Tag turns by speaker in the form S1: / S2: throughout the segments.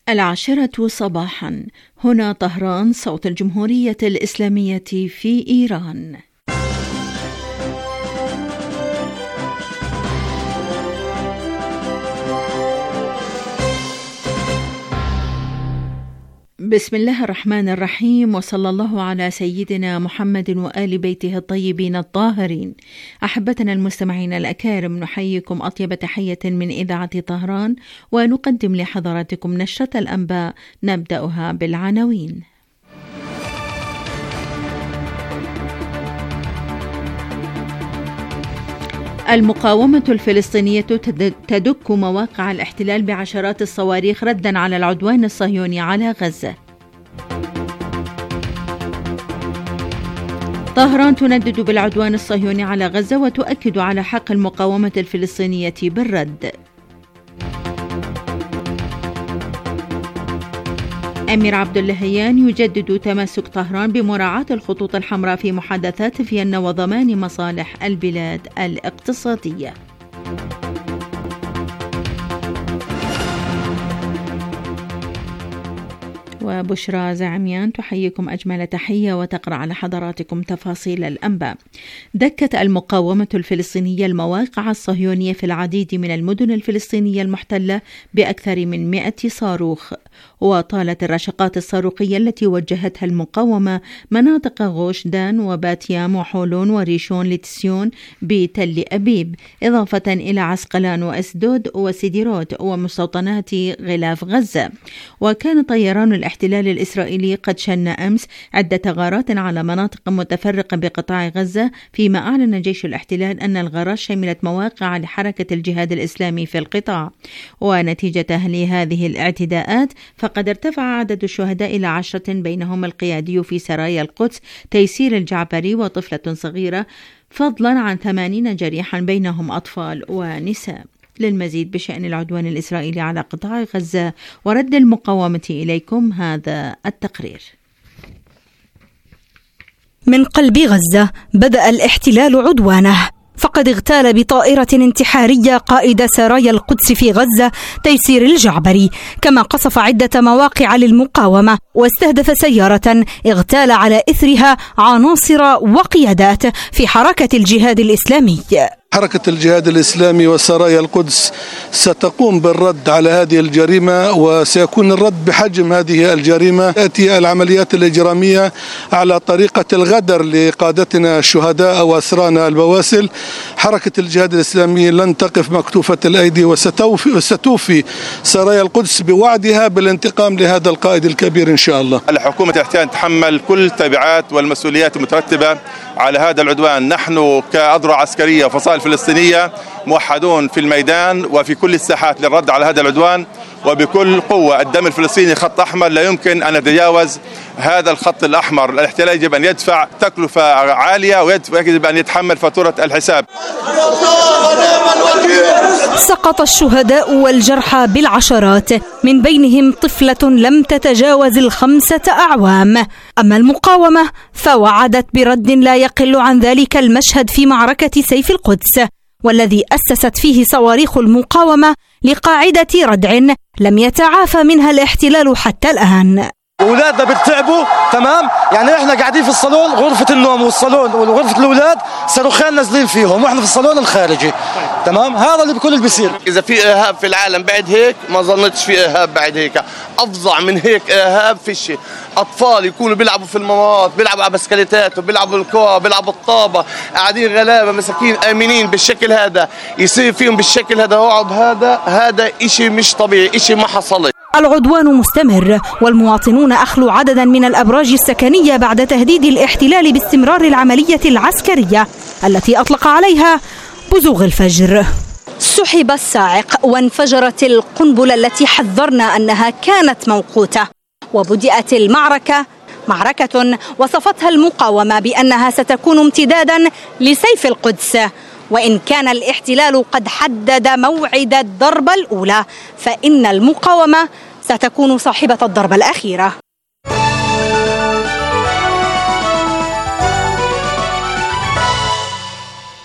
S1: 10 صباحا، هنا طهران، صوت الجمهورية الإسلامية في إيران. بسم الله الرحمن الرحيم، وصلى الله على سيدنا محمد وآل بيته الطيبين الطاهرين. أحبتنا المستمعين الأكارم، نحييكم أطيب تحية من إذاعة طهران، ونقدم لحضراتكم نشرة الأنباء نبدأها بالعناوين. المقاومة الفلسطينية تدك مواقع الاحتلال بعشرات الصواريخ ردا على العدوان الصهيوني على غزة. طهران تندد بالعدوان الصهيوني على غزة وتؤكد على حق المقاومة الفلسطينية بالرد. أمير عبد اللهيان يجدد تمسك طهران بمراعاة الخطوط الحمراء في محادثات فيينا وضمان مصالح البلاد الاقتصادية. وبشرى زعميان تحييكم أجمل تحية وتقرأ على حضراتكم تفاصيل الأنباء. دكت المقاومة الفلسطينية المواقع الصهيونية في العديد من المدن الفلسطينية المحتلة بأكثر من 100 صاروخ، وطالت الرشقات الصاروخية التي وجهتها المقاومة مناطق غوش دان وباتيام وحولون وريشون لتسيون بتل أبيب، إضافة إلى عسقلان وأسدود وسيديروت ومستوطنات غلاف غزة. وكان طيران الاحتلال الإسرائيلي قد شن أمس عدة غارات على مناطق متفرقة بقطاع غزة، فيما أعلن جيش الاحتلال أن الغارات شملت مواقع لحركة الجهاد الإسلامي في القطاع. ونتيجة لهذه الاعتداءات فقد ارتفع عدد الشهداء إلى 10، بينهم القيادي في سرايا القدس تيسير الجعبري وطفلة صغيرة، فضلا عن 80 جريحا بينهم أطفال ونساء. للمزيد بشأن العدوان الإسرائيلي على قطاع غزة ورد المقاومة إليكم هذا التقرير.
S2: من قلب غزة بدأ الاحتلال عدوانه، فقد اغتال بطائرة انتحارية قائد سرايا القدس في غزة تيسير الجعبري، كما قصف عدة مواقع للمقاومة واستهدف سيارة اغتال على إثرها عناصر وقيادات في حركة الجهاد الإسلامي.
S3: حركة الجهاد الإسلامي وسرايا القدس ستقوم بالرد على هذه الجريمة، وسيكون الرد بحجم هذه الجريمة. تأتي العمليات الإجرامية على طريقة الغدر لقادتنا الشهداء وأسرانا البواسل. حركة الجهاد الإسلامي لن تقف مكتوفة الأيدي، وستوفي سرايا القدس بوعدها بالانتقام لهذا القائد الكبير إن شاء الله.
S4: الحكومة تحتاج تتحمل كل التبعات والمسؤوليات المترتبة على هذا العدوان. نحن كأذرع عسكرية وفصائل فلسطينية موحدون في الميدان وفي كل الساحات للرد على هذا العدوان وبكل قوة. الدم الفلسطيني خط أحمر، لا يمكن أن نتجاوز هذا الخط الأحمر. الاحتلال يجب أن يدفع تكلفة عالية ويجب أن يتحمل فاتورة الحساب.
S2: سقط الشهداء والجرحى بالعشرات، من بينهم طفلة لم تتجاوز 5 أعوام. أما المقاومة فوعدت برد لا يقل عن ذلك المشهد في معركة سيف القدس، والذي أسست فيه صواريخ المقاومة لقاعدة ردع لم يتعافى منها الاحتلال حتى الآن.
S5: أولادنا بتعبوا، تمام؟ يعني إحنا قاعدين في الصالون، غرفة النوم والصالون وغرفة الأولاد صاروخين نازلين فيهم، وإحنا في الصالون الخارجي، تمام؟ هذا اللي بكل اللي بيصير.
S6: إذا في إرهاب في العالم بعد هيك ما ظنتش في إرهاب بعد هيك، أفظع من هيك إرهاب فيش. أطفال يكونوا بيلعبوا في الممرات، بيلعبوا على بسكليتات وبيلعبوا الكرة، بيلعبوا الطابة، قاعدين غلابة مساكين آمنين بالشكل هذا، يصير فيهم بالشكل هذا رعب. هذا إشي مش طبيعي، إشي ما حصل.
S2: العدوان مستمر، والمواطنون أخلوا عددا من الأبراج السكنية بعد تهديد الاحتلال باستمرار العملية العسكرية التي أطلق عليها بزوغ الفجر. سحب الصاعق وانفجرت القنبلة التي حذرنا أنها كانت موقوتة، وبدأت المعركة، معركة وصفتها المقاومة بأنها ستكون امتدادا لسيف القدس. وإن كان الاحتلال قد حدد موعد الضربة الأولى، فإن المقاومة ستكون صاحبة الضربة الأخيرة.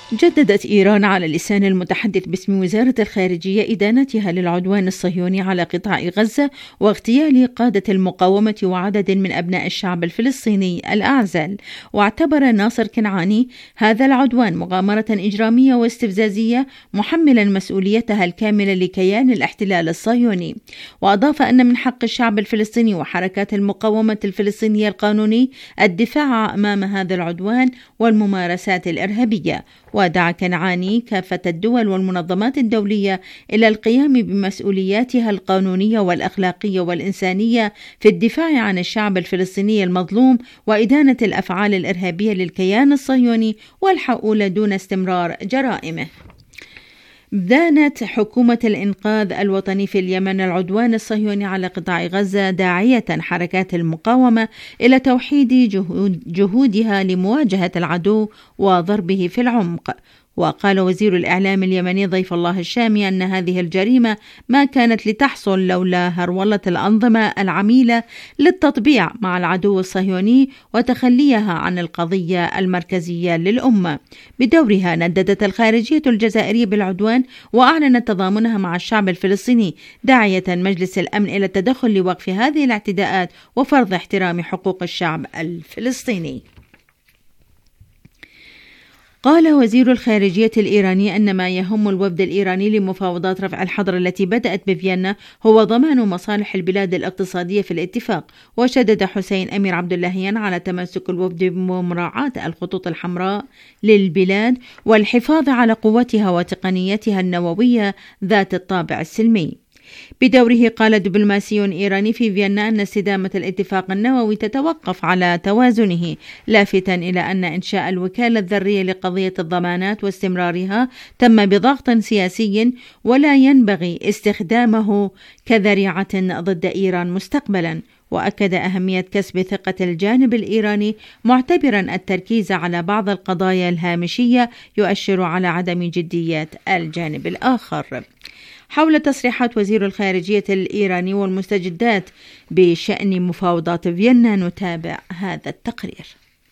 S1: جددت إيران على لسان المتحدث باسم وزارة الخارجية إدانتها للعدوان الصهيوني على قطاع غزة واغتيال قادة المقاومة وعدد من أبناء الشعب الفلسطيني الأعزل. واعتبر ناصر كنعاني هذا العدوان مغامرة إجرامية واستفزازية محملا مسؤوليتها الكاملة لكيان الاحتلال الصهيوني. وأضاف أن من حق الشعب الفلسطيني وحركات المقاومة الفلسطينية القانوني الدفاع أمام هذا العدوان والممارسات الإرهابية. ودعا كنعاني كافة الدول والمنظمات الدولية إلى القيام بمسؤولياتها القانونية والأخلاقية والإنسانية في الدفاع عن الشعب الفلسطيني المظلوم وإدانة الأفعال الإرهابية للكيان الصهيوني والحقول دون استمرار جرائمه. دانت حكومة الإنقاذ الوطني في اليمن العدوان الصهيوني على قطاع غزة، داعية حركات المقاومة إلى توحيد جهودها لمواجهة العدو وضربه في العمق. وقال وزير الإعلام اليمني ضيف الله الشامي أن هذه الجريمة ما كانت لتحصل لولا هرولة الأنظمة العميلة للتطبيع مع العدو الصهيوني وتخليها عن القضية المركزية للأمة. بدورها نددت الخارجية الجزائرية بالعدوان وأعلنت تضامنها مع الشعب الفلسطيني، داعية مجلس الأمن إلى التدخل لوقف هذه الاعتداءات وفرض احترام حقوق الشعب الفلسطيني. قال وزير الخارجية الإيراني أن ما يهم الوفد الإيراني لمفاوضات رفع الحظر التي بدأت بفيينا هو ضمان مصالح البلاد الاقتصادية في الاتفاق. وشدد حسين أمير عبد اللهيان على تمسك الوفد بمراعاة الخطوط الحمراء للبلاد والحفاظ على قوتها وتقنيتها النووية ذات الطابع السلمي. بدوره قال دبلوماسي إيراني في فيينا أن استدامة الاتفاق النووي تتوقف على توازنه، لافتا إلى أن إنشاء الوكالة الذرية لقضية الضمانات واستمرارها تم بضغط سياسي ولا ينبغي استخدامه كذريعة ضد إيران مستقبلا. وأكد أهمية كسب ثقة الجانب الإيراني معتبرا التركيز على بعض القضايا الهامشية يؤشر على عدم جدية الجانب الآخر. حول تصريحات وزير الخارجية الإيراني والمستجدات بشأن مفاوضات فيينا نتابع هذا التقرير.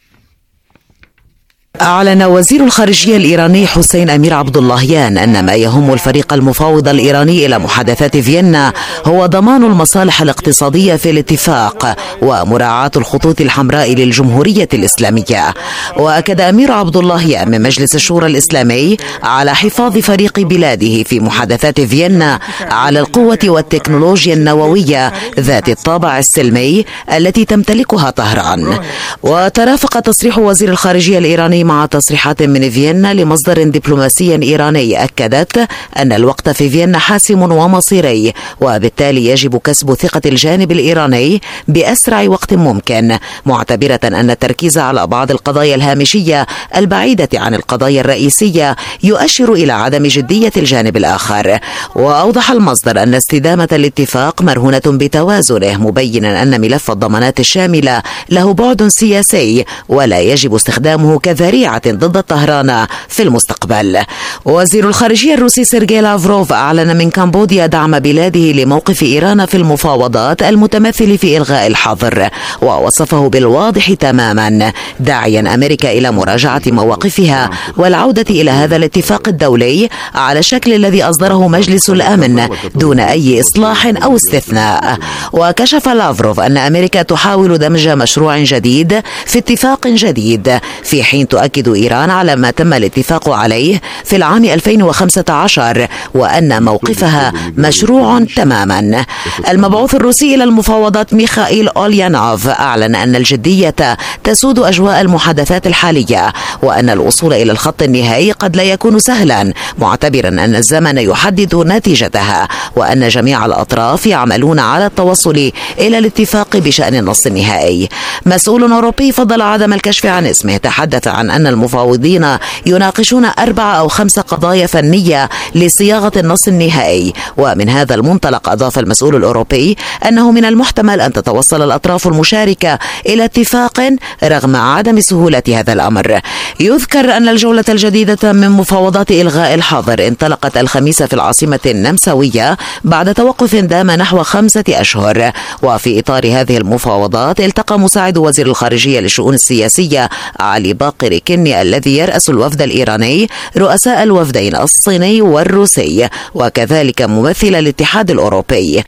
S7: أعلن وزير الخارجية الإيراني حسين أمير عبد اللهيان أن ما يهم الفريق المفاوض الإيراني إلى محادثات فيينا هو ضمان المصالح الاقتصادية في الاتفاق ومراعاة الخطوط الحمراء للجمهورية الإسلامية. وأكد أمير عبد اللهيان من مجلس الشورى الإسلامي على حفاظ فريق بلاده في محادثات فيينا على القوة والتكنولوجيا النووية ذات الطابع السلمي التي تمتلكها طهران. وترافق تصريح وزير الخارجية الإيراني مع تصريحات من فيينا لمصدر دبلوماسي إيراني أكدت أن الوقت في فيينا حاسم ومصيري، وبالتالي يجب كسب ثقة الجانب الإيراني بأسرع وقت ممكن، معتبرة أن التركيز على بعض القضايا الهامشية البعيدة عن القضايا الرئيسية يؤشر إلى عدم جدية الجانب الآخر. وأوضح المصدر أن استدامة الاتفاق مرهونة بتوازنه، مبينا أن ملف الضمانات الشاملة له بعد سياسي ولا يجب استخدامه كذريعة ضد طهران في المستقبل. وزير الخارجية الروسي سيرجي لافروف أعلن من كمبوديا دعم بلاده لموقف إيران في المفاوضات المتمثل في إلغاء الحظر، ووصفه بالواضح تماما، داعيا أمريكا إلى مراجعة مواقفها والعودة إلى هذا الاتفاق الدولي على الشكل الذي أصدره مجلس الأمن دون أي إصلاح أو استثناء. وكشف لافروف أن أمريكا تحاول دمج مشروع جديد في اتفاق جديد، في حين تؤكد إيران على ما تم الاتفاق عليه في العام 2015 وأن موقفها مشروع تماما. المبعوث الروسي إلى المفاوضات ميخائيل أوليانوف أعلن أن الجدية تسود أجواء المحادثات الحالية، وأن الوصول إلى الخط النهائي قد لا يكون سهلا، معتبرا أن الزمن يحدد نتيجتها، وأن جميع الأطراف يعملون على التوصل إلى الاتفاق بشأن النص النهائي. مسؤول أوروبي فضل عدم الكشف عن اسمه تحدث عن أن المفاوضين يناقشون 4 أو 5 قضايا فنية لصياغة النص النهائي. ومن هذا المنطلق أضاف المسؤول الأوروبي أنه من المحتمل أن تتوصل الأطراف المشاركة إلى اتفاق رغم عدم سهولة هذا الأمر. يذكر أن الجولة الجديدة من مفاوضات إلغاء الحظر انطلقت الخميس في العاصمة النمساوية بعد توقف دام نحو 5 أشهر. وفي إطار هذه المفاوضات التقى مساعد وزير الخارجية للشؤون السياسية علي باقر علي كني الذي يرأس الوفد الإيراني رؤساء الوفدين الصيني والروسي وكذلك ممثل الاتحاد الأوروبي.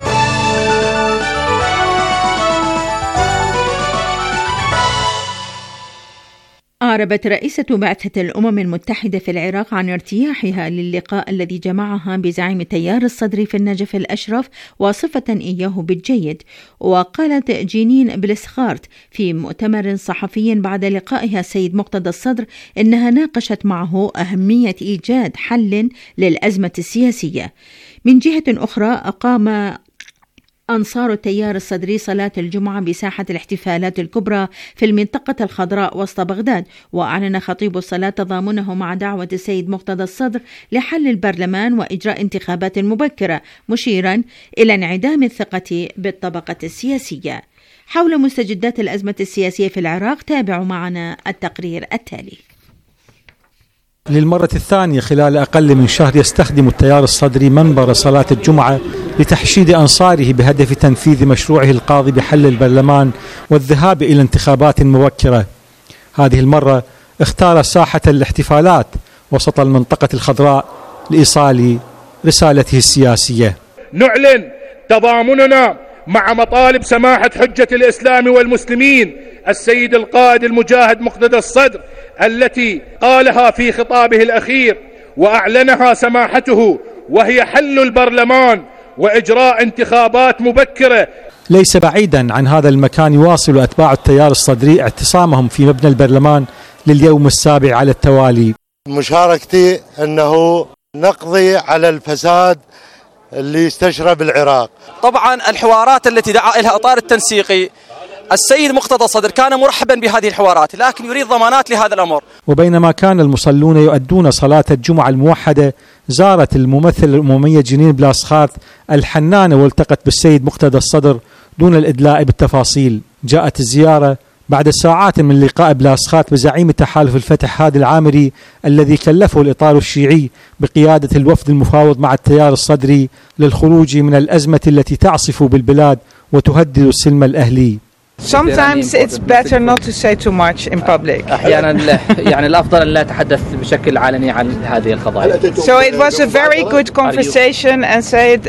S1: أعربت رئيسة بعثة الأمم المتحدة في العراق عن ارتياحها للقاء الذي جمعها بزعيم تيار الصدر في النجف الأشرف واصفة إياه بالجيد. وقالت جينين بلسخارت في مؤتمر صحفي بعد لقائها السيد مقتدى الصدر إنها ناقشت معه أهمية إيجاد حل للأزمة السياسية. من جهة أخرى أقام أنصار التيار الصدري صلاة الجمعة بساحة الاحتفالات الكبرى في المنطقة الخضراء وسط بغداد. وأعلن خطيب الصلاة تضامنه مع دعوة السيد مقتدى الصدر لحل البرلمان وإجراء انتخابات مبكرة، مشيرا إلى انعدام الثقة بالطبقة السياسية. حول مستجدات الأزمة السياسية في العراق تابعوا معنا التقرير التالي.
S8: للمرة الثانية خلال أقل من شهر يستخدم التيار الصدري منبر صلاة الجمعة لتحشيد أنصاره بهدف تنفيذ مشروعه القاضي بحل البرلمان والذهاب إلى انتخابات مبكرة. هذه المرة اختار ساحة الاحتفالات وسط المنطقة الخضراء لإيصال رسالته السياسية.
S9: نعلن تضامننا مع مطالب سماحة حجة الإسلام والمسلمين السيد القائد المجاهد مقتدى الصدر التي قالها في خطابه الأخير وأعلنها سماحته، وهي حل البرلمان وإجراء انتخابات مبكرة.
S8: ليس بعيدا عن هذا المكان يواصل أتباع التيار الصدري اعتصامهم في مبنى البرلمان لليوم السابع على التوالي.
S10: مشاركتي أنه نقضي على الفساد اللي استشرى بالعراق.
S5: طبعا الحوارات التي دعا إلها إطار التنسيقي السيد مقتدى الصدر كان مرحبا بهذه الحوارات، لكن يريد ضمانات لهذا الأمر.
S8: وبينما كان المصلون يؤدون صلاة الجمعة الموحدة، زارت الممثلة الأممية جينين بلسخارت الحنانة والتقت بالسيد مقتدى الصدر دون الإدلاء بالتفاصيل. جاءت الزيارة بعد ساعات من لقاء بلسخارت بزعيم تحالف الفتح هادي العامري الذي كلفه الإطار الشيعي بقيادة الوفد المفاوض مع التيار الصدري للخروج من الأزمة التي تعصف بالبلاد وتهدد السلم الأهلي.
S11: Sometimes it's better not to say too much in public.
S12: أحيانا يعني الأفضل أن لا أتحدث بشكل علني عن هذه القضايا.
S11: So it was a very good conversation and Said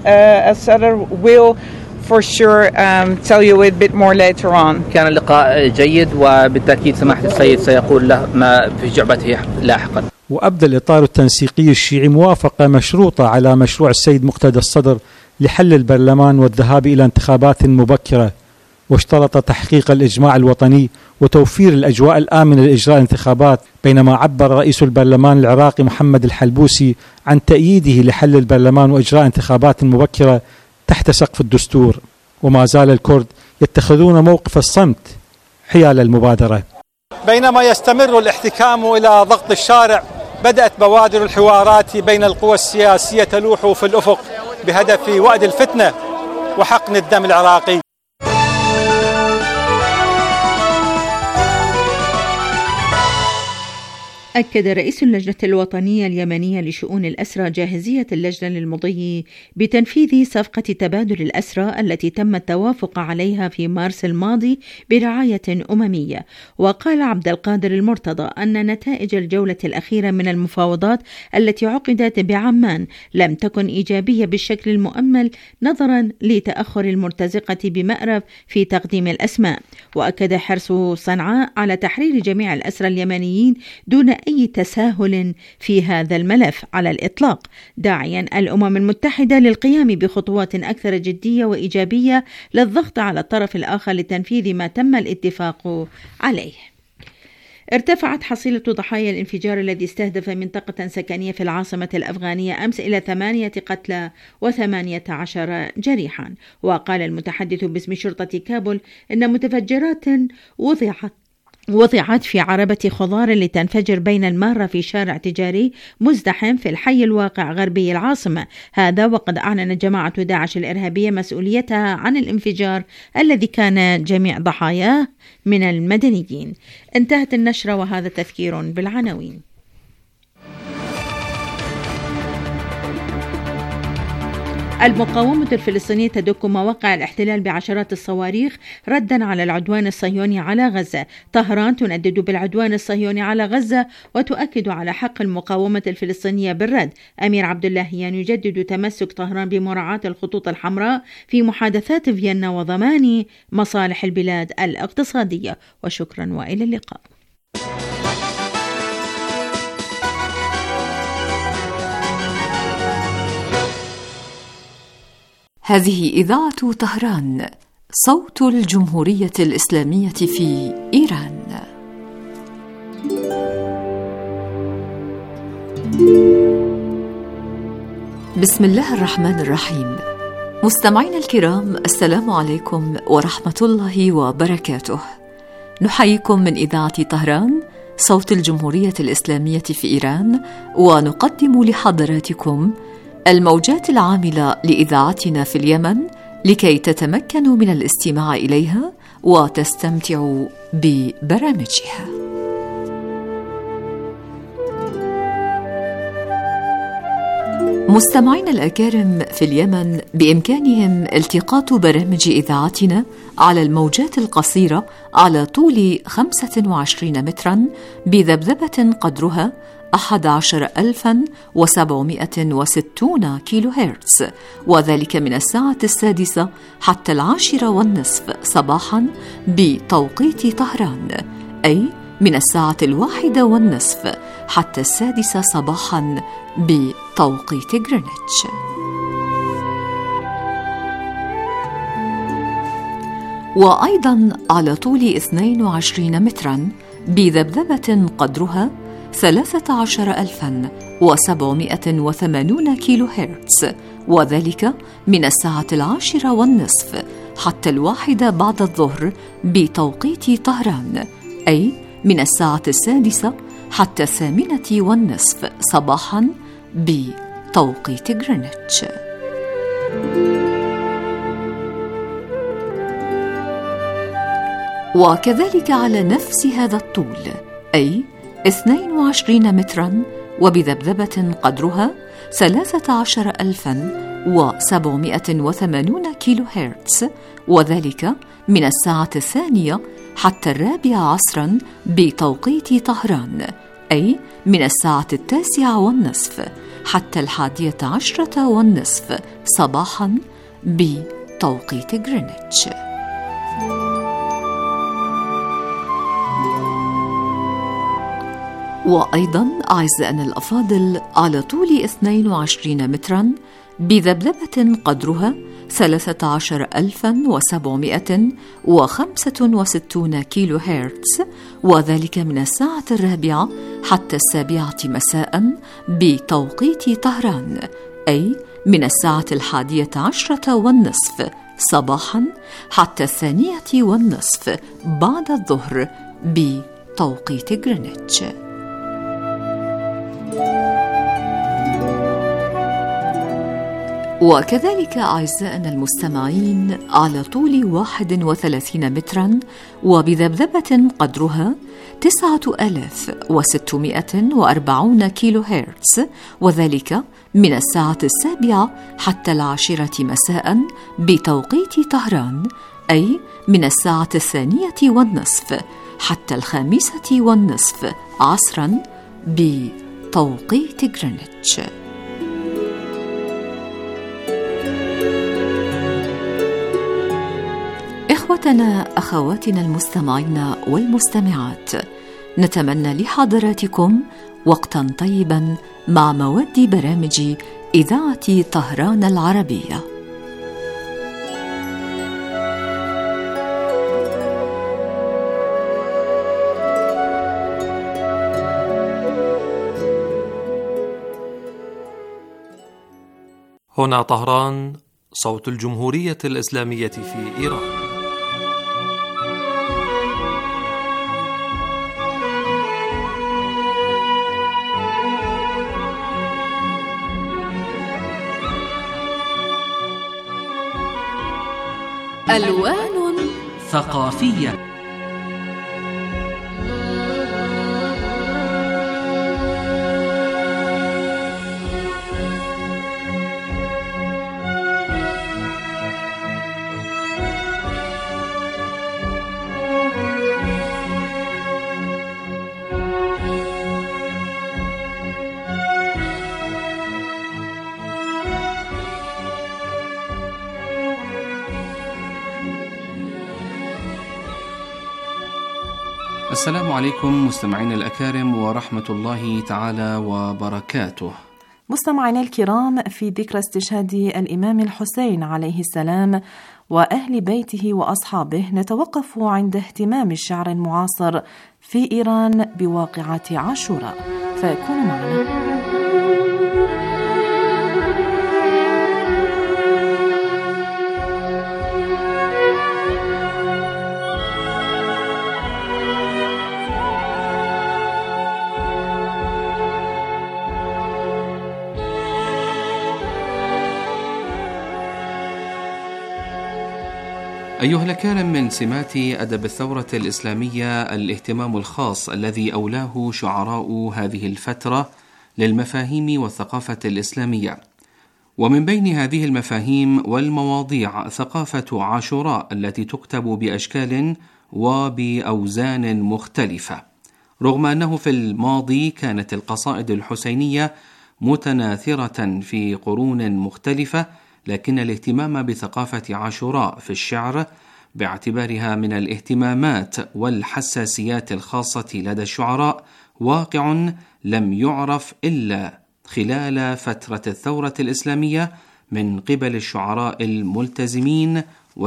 S11: Sadr will for sure tell you a bit more later on.
S12: كان اللقاء جيد وبالتأكيد سماحة السيد سيقول له ما في جعبته لاحقا.
S8: وأبدى الإطار التنسيقي الشيعي موافقة مشروطة على مشروع السيد مقتدى الصدر لحل البرلمان والذهاب إلى انتخابات مبكرة، واشترط تحقيق الإجماع الوطني وتوفير الأجواء الآمنة لإجراء الانتخابات. بينما عبر رئيس البرلمان العراقي محمد الحلبوسي عن تأييده لحل البرلمان وإجراء انتخابات مبكرة تحت سقف الدستور. وما زال الكرد يتخذون موقف الصمت حيال المبادرة.
S13: بينما يستمر الاحتكام إلى ضغط الشارع، بدأت بوادر الحوارات بين القوى السياسية تلوح في الأفق بهدف وأد الفتنة وحقن الدم العراقي.
S1: أكد رئيس اللجنة الوطنية اليمنية لشؤون الأسرى جاهزية اللجنة للمضي بتنفيذ صفقة تبادل الأسرى التي تم التوافق عليها في مارس الماضي برعاية أممية. وقال عبد القادر المرتضى أن نتائج الجولة الأخيرة من المفاوضات التي عقدت بعمان لم تكن إيجابية بالشكل المؤمل نظرا لتأخر المرتزقة بمأرب في تقديم الأسماء. وأكد حرص صنعاء على تحرير جميع الأسرى اليمنيين دون أي تساهل في هذا الملف على الإطلاق، داعيا الأمم المتحدة للقيام بخطوات أكثر جدية وإيجابية للضغط على الطرف الآخر لتنفيذ ما تم الاتفاق عليه. ارتفعت حصيلة ضحايا الانفجار الذي استهدف منطقة سكنية في العاصمة الأفغانية أمس إلى 8 قتلى و18 جريحا. وقال المتحدث باسم شرطة كابول إن متفجرات وضعت في عربة خضار لتنفجر بين المارة في شارع تجاري مزدحم في الحي الواقع غربي العاصمة. هذا وقد أعلن جماعة داعش الإرهابية مسؤوليتها عن الانفجار الذي كان جميع ضحاياه من المدنيين. انتهت النشرة وهذا تذكير بالعناوين. المقاومة الفلسطينية تدك مواقع الاحتلال بعشرات الصواريخ ردا على العدوان الصهيوني على غزة. طهران تندد بالعدوان الصهيوني على غزة وتؤكد على حق المقاومة الفلسطينية بالرد. أمير عبد اللهيان يجدد تمسك طهران بمراعاة الخطوط الحمراء في محادثات فيينا وضمان مصالح البلاد الاقتصادية. وشكرا وإلى اللقاء.
S14: هذه إذاعة طهران، صوت الجمهورية الإسلامية في إيران. بسم الله الرحمن الرحيم. مستمعينا الكرام، السلام عليكم ورحمة الله وبركاته. نحييكم من إذاعة طهران، صوت الجمهورية الإسلامية في إيران، ونقدم لحضراتكم الموجات العاملة لإذاعتنا في اليمن لكي تتمكنوا من الاستماع إليها وتستمتعوا ببرامجها. مستمعينا الأكارم في اليمن بإمكانهم التقاط برامج إذاعتنا على الموجات القصيرة على طول 25 مترا بذبذبة قدرها 11760 كيلو هرتز، وذلك من الساعة 6 حتى 10:30 صباحا بتوقيت طهران، أي من الساعة 1:30 حتى 6 صباحا بتوقيت غرينتش. وأيضا على طول 22 مترا بذبذبة قدرها 13780 كيلو هرتز، وذلك من الساعة 10:30 حتى 1 بعد الظهر بتوقيت طهران، أي من الساعة 6 حتى 8:30 صباحا بتوقيت غرينتش. وكذلك على نفس هذا الطول، أي 22 مترا وبذبذبة قدرها 13780 كيلو هرتز، وذلك من الساعة 2 حتى 4 عصرا بتوقيت طهران، أي من الساعة 9:30 حتى 11:30 صباحا بتوقيت غرينتش. وأيضا أعزائنا الأفاضل على طول 22 مترا بذبذبة قدرها 13765 كيلو هرتز، وذلك من الساعة 4 حتى 7 مساء بتوقيت طهران، أي من الساعة 11:30 صباحا حتى 2:30 بعد الظهر بتوقيت غرينتش. وكذلك أعزائنا المستمعين على طول 31 مترا وبذبذبة قدرها 9640 كيلو هرتز، وذلك من الساعة 7 حتى 10 مساء بتوقيت طهران، أي من الساعة 2:30 حتى 5:30 عصرا بتوقيت غرينتش. إخوتنا أخواتنا المستمعين والمستمعات، نتمنى لحضراتكم وقتا طيبا مع مواد برامج إذاعة طهران العربية.
S15: هنا طهران، صوت الجمهورية الإسلامية في إيران.
S14: ألوان
S16: ثقافية. السلام عليكم مستمعين الأكارم ورحمة الله تعالى وبركاته.
S17: مستمعينا الكرام، في ذكرى استشهاد الإمام الحسين عليه السلام وأهل بيته وأصحابه نتوقف عند اهتمام الشعر المعاصر في إيران بواقعة عاشوراء، فكونوا معنا.
S16: أيها الأكارم، من سمات أدب الثورة الإسلامية الاهتمام الخاص الذي أولاه شعراء هذه الفترة للمفاهيم والثقافة الإسلامية، ومن بين هذه المفاهيم والمواضيع ثقافة عاشوراء التي تكتب بأشكال وبأوزان مختلفة، رغم أنه في الماضي كانت القصائد الحسينية متناثرة في قرون مختلفة، لكن الاهتمام بثقافة عاشوراء في الشعر باعتبارها من الاهتمامات والحساسيات الخاصة لدى الشعراء واقع لم يعرف إلا خلال فترة الثورة الإسلامية من قبل الشعراء الملتزمين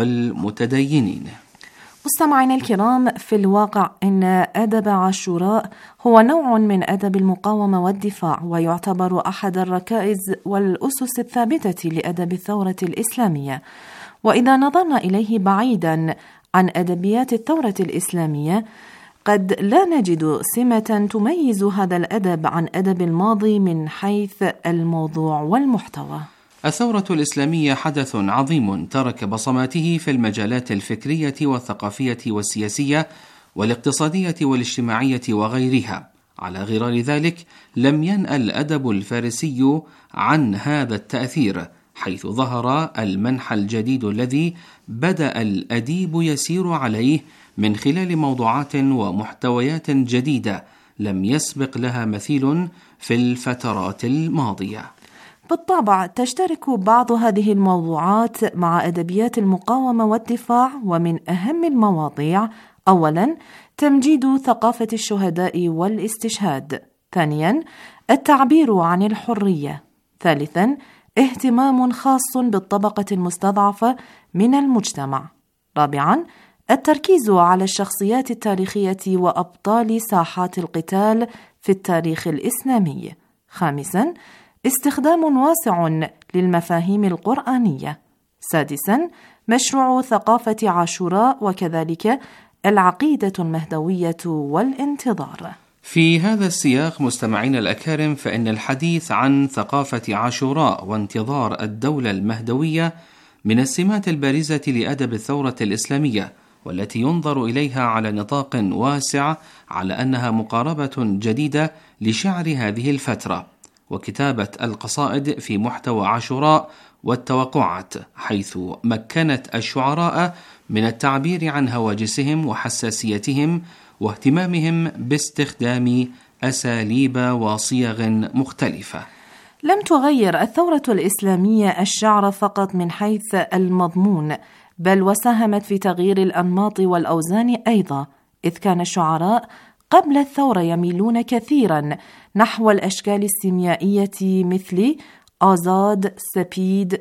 S16: والمتدينين.
S17: مستمعينا الكرام، في الواقع إن أدب عاشوراء هو نوع من أدب المقاومة والدفاع، ويعتبر أحد الركائز والأسس الثابتة لأدب الثورة الإسلامية. وإذا نظرنا إليه بعيدا عن أدبيات الثورة الإسلامية، قد لا نجد سمة تميز هذا الأدب عن أدب الماضي من حيث الموضوع والمحتوى.
S16: الثورة الإسلامية حدث عظيم ترك بصماته في المجالات الفكرية والثقافية والسياسية والاقتصادية والاجتماعية وغيرها. على غرار ذلك لم ينأ الأدب الفارسي عن هذا التأثير، حيث ظهر المنحى الجديد الذي بدأ الأديب يسير عليه من خلال موضوعات ومحتويات جديدة لم يسبق لها مثيل في الفترات الماضية.
S17: بالطبع تشترك بعض هذه الموضوعات مع أدبيات المقاومة والدفاع، ومن أهم المواضيع: أولاً تمجيد ثقافة الشهداء والاستشهاد، ثانياً التعبير عن الحرية، ثالثاً اهتمام خاص بالطبقة المستضعفة من المجتمع، رابعاً التركيز على الشخصيات التاريخية وأبطال ساحات القتال في التاريخ الإسلامي، خامساً استخدام واسع للمفاهيم القرآنية، سادساً مشروع ثقافة عاشوراء وكذلك العقيدة المهدوية والانتظار.
S16: في هذا السياق مستمعين الأكارم، فإن الحديث عن ثقافة عاشوراء وانتظار الدولة المهدوية من السمات البارزة لأدب الثورة الإسلامية، والتي ينظر إليها على نطاق واسع على أنها مقاربة جديدة لشعر هذه الفترة وكتابة القصائد في محتوى عاشوراء والتوقعات، حيث مكنت الشعراء من التعبير عن هواجسهم وحساسيتهم واهتمامهم باستخدام أساليب وصيغ مختلفة.
S17: لم تغير الثورة الإسلامية الشعر فقط من حيث المضمون، بل وساهمت في تغيير الأنماط والأوزان أيضا، إذ كان الشعراء قبل الثورة يميلون كثيرا نحو الأشكال السيميائية مثل آزاد، سبيد،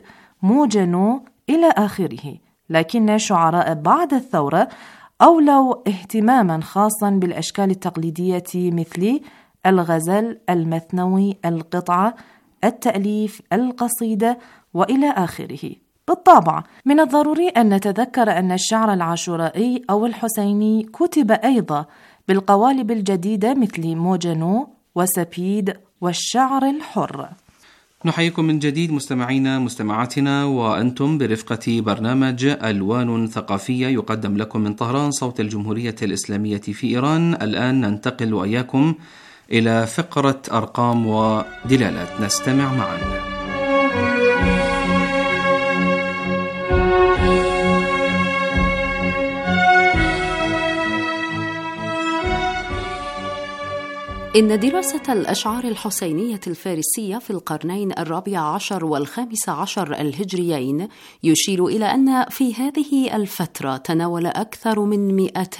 S17: موجنو إلى آخره، لكن شعراء بعد الثورة أولوا اهتماما خاصا بالأشكال التقليدية مثل الغزل، المثنوي، القطعة، التأليف، القصيدة وإلى آخره. بالطبع من الضروري أن نتذكر أن الشعر العاشورائي أو الحسيني كتب أيضا بالقوالب الجديدة مثل موجنو وسبيد والشعر الحر.
S16: نحييكم من جديد مستمعينا مستمعاتنا، وأنتم برفقة برنامج ألوان ثقافية يقدم لكم من طهران صوت الجمهورية الإسلامية في إيران. الآن ننتقل وإياكم إلى فقرة أرقام ودلالات، نستمع معا.
S18: إن دراسة الأشعار الحسينية الفارسية في القرنين 14 و15 الهجريين يشير إلى أن في هذه الفترة تناول أكثر من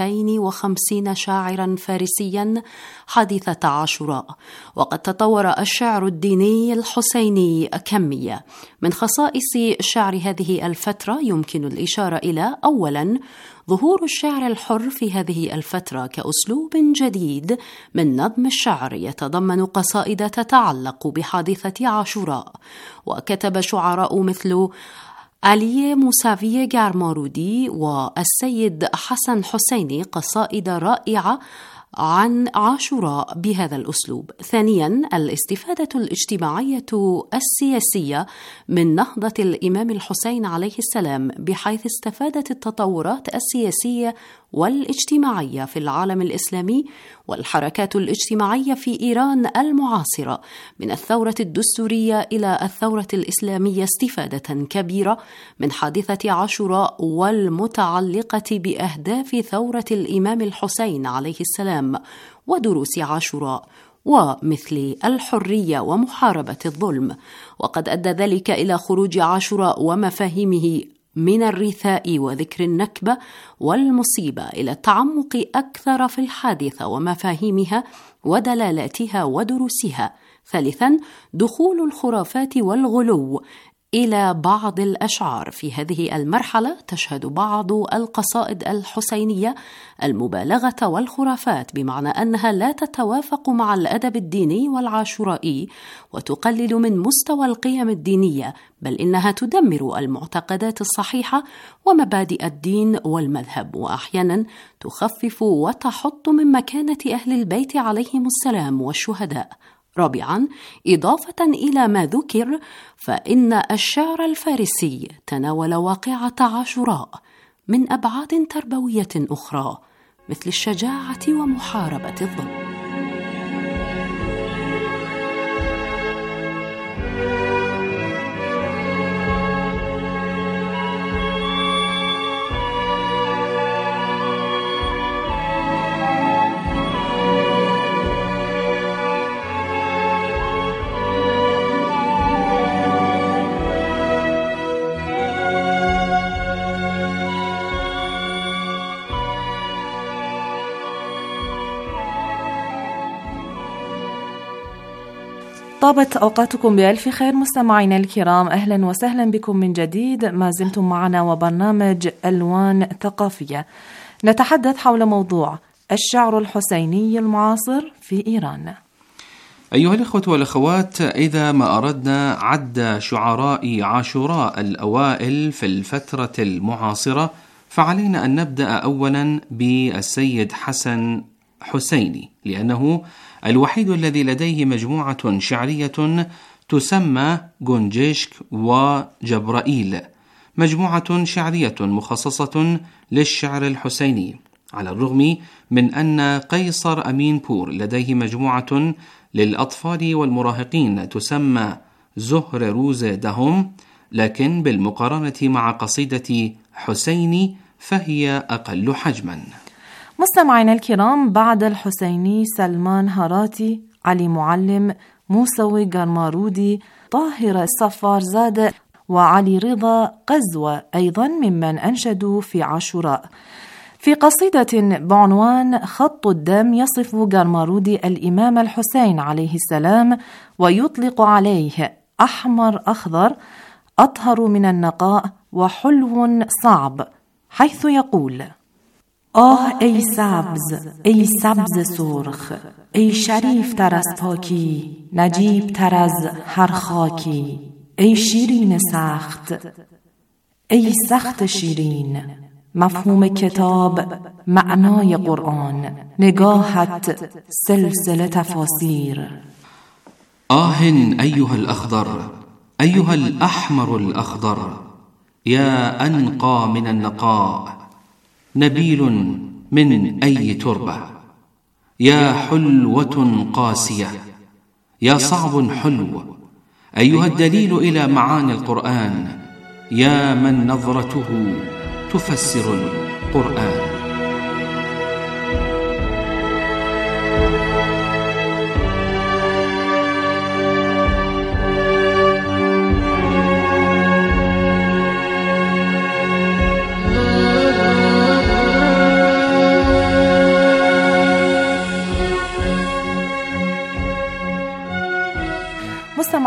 S18: 250 شاعرا فارسيا حادثة عاشوراء. وقد تطور الشعر الديني الحسيني كمية. من خصائص شعر هذه الفترة يمكن الإشارة إلى: أولا، ظهور الشعر الحر في هذه الفترة كأسلوب جديد من نظم الشعر يتضمن قصائد تتعلق بحادثة عاشوراء. وكتب شعراء مثل علي موسوی گرمارودی والسيد حسن حسيني قصائد رائعة عن عاشوراء بهذا الأسلوب. ثانياً، الاستفادة الاجتماعية السياسية من نهضة الإمام الحسين عليه السلام، بحيث استفادت التطورات السياسية والاجتماعية في العالم الإسلامي والحركات الاجتماعية في إيران المعاصرة من الثورة الدستورية إلى الثورة الإسلامية استفادة كبيرة من حادثة عاشوراء والمتعلقة بأهداف ثورة الإمام الحسين عليه السلام ودروس عاشوراء، ومثل الحرية ومحاربة الظلم. وقد أدى ذلك إلى خروج عاشوراء ومفاهيمه من الرثاء وذكر النكبة والمصيبة إلى التعمق أكثر في الحادثة ومفاهيمها ودلالاتها ودروسها. ثالثاً، دخول الخرافات والغلو إلى بعض الأشعار. في هذه المرحلة تشهد بعض القصائد الحسينية المبالغة والخرافات، بمعنى أنها لا تتوافق مع الأدب الديني والعاشورائي وتقلل من مستوى القيم الدينية، بل إنها تدمر المعتقدات الصحيحة ومبادئ الدين والمذهب، وأحيانا تخفف وتحط من مكانة أهل البيت عليهم السلام والشهداء. رابعاً، إضافة إلى ما ذكر، فإن الشعر الفارسي تناول واقعة عاشوراء من أبعاد تربوية أخرى مثل الشجاعة ومحاربة الظلم.
S17: طابت أوقاتكم بألف خير مستمعينا الكرام، أهلا وسهلا بكم من جديد. ما زلتم معنا وبرنامج ألوان ثقافية، نتحدث حول موضوع الشعر الحسيني المعاصر في إيران.
S16: أيها الإخوة والأخوات، إذا ما أردنا عد شعراء عاشوراء الأوائل في الفترة المعاصرة، فعلينا أن نبدأ أولا بالسيد حسن حسيني، لأنه الوحيد الذي لديه مجموعة شعرية تسمى جونجيشك وجبرائيل، مجموعة شعرية مخصصة للشعر الحسيني، على الرغم من أن قيصر أمين بور لديه مجموعة للأطفال والمراهقين تسمى زهر روز دهم، لكن بالمقارنة مع قصيدة حسيني فهي أقل حجما.
S17: مستمعينا الكرام، بعد الحسيني سلمان هراتي، علي معلم، موسوي گرمارودي، طاهر الصفارزاد وعلي رضا قزوة أيضا ممن أنشدوا في عاشوراء. في قصيدة بعنوان خط الدم يصف گرمارودي الإمام الحسين عليه السلام ويطلق عليه أحمر أخضر أطهر من النقاء وحلو صعب، حيث يقول: ای سبز سرخ، ای شریف تر از پاکی، نجیب تر از هر خاکی، ای شیرین سخت، ای سخت شیرین، مفهوم کتاب، معنای قرآن، نگاهت سلسله تفاسیر.
S16: أيها الأخضر، أيها الأحمر الأخضر، يا أنقى من النقاء، نبيل من أي تربة، يا حلوة قاسية، يا صعب حلو، أيها الدليل إلى معاني القرآن، يا من نظرته تفسر القرآن.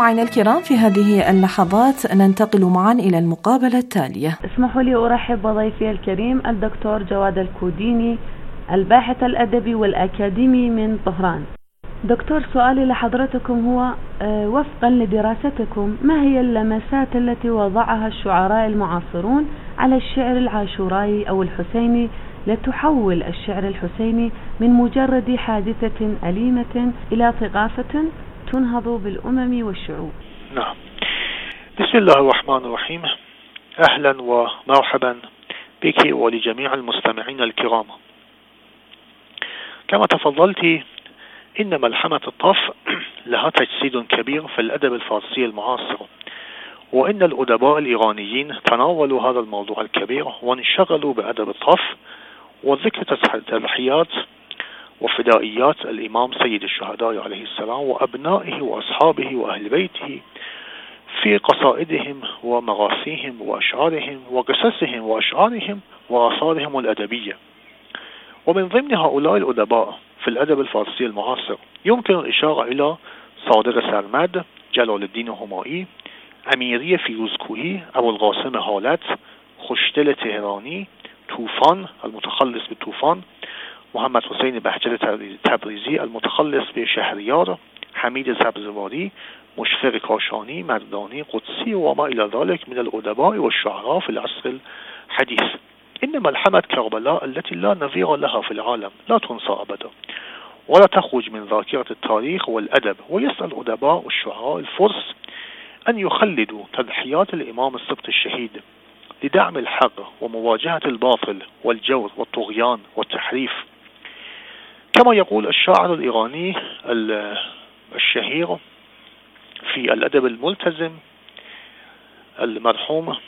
S17: مستمعينا الكرام، في هذه اللحظات ننتقل معا إلى المقابلة التالية.
S19: اسمحوا لي أرحب بضيفي الكريم الدكتور جواد الكوديني، الباحث الأدبي والأكاديمي من طهران. دكتور، سؤالي لحضرتكم هو وفقا لدراستكم، ما هي اللمسات التي وضعها الشعراء المعاصرون على الشعر العاشورائي أو الحسيني لتحول الشعر الحسيني من مجرد حادثة أليمة إلى ثقافة تنهض بالأمم والشعوب؟
S20: نعم. بسم الله الرحمن الرحيم. أهلا ومرحبا بك ولجميع المستمعين الكرام. كما تفضلت، إن ملحمة الطف لها تجسيد كبير في الأدب الفارسي المعاصر، وإن الأدباء الإيرانيين تناولوا هذا الموضوع الكبير وانشغلوا بأدب الطف وذكر تضحيات وفدائيات الإمام سيد الشهداء عليه السلام وأبنائه وأصحابه وأهل بيته في قصائدهم ومغاسيهم وأشعارهم وقصصهم وأشعارهم وآثارهم الأدبية. ومن ضمن هؤلاء الأدباء في الأدب الفارسي المعاصر يمكن الإشارة إلى صادق سرمد، جلال الدين همائي، امیری فیروزکوهی، ابوالقاسم حالت، خوشدل تهرانی، طوفان المتخلص بطوفان، محمد حسین بهجت تبریزی المتخلص به شهریار، حمید سبزواری، مشفق کاشانی، مردانی، قدسی وما إلى ذلك من الأدباء والشعراء في العصر الحديث. إن ملحمة كربلاء التي لا نظير لها في العالم لا تنسى أبدا ولا تخرج من ذاكرة التاريخ والأدب، ويسأل الأدباء والشعراء الفرس أن يخلدوا تضحيات الإمام السبط الشهيد لدعم الحق ومواجهة الباطل والجور والطغيان والتحريف. كما يقول الشاعر الإيراني الشهير في الأدب الملتزم المرحوم